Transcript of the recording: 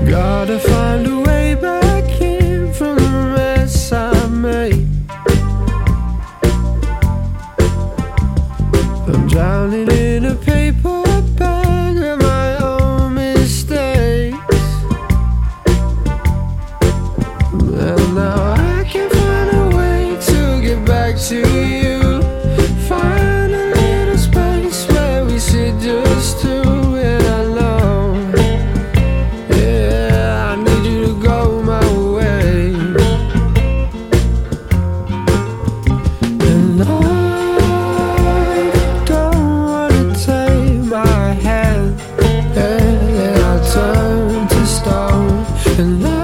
Gotta find a way back in from the mess I made. I'm drowning in a paper bag of my own mistakes, and now I can't find a way to get back to you. Find a little space where we sit just two, and I know, yeah, I need you to go my way. And I don't wanna take my hand, and I turn to stone. And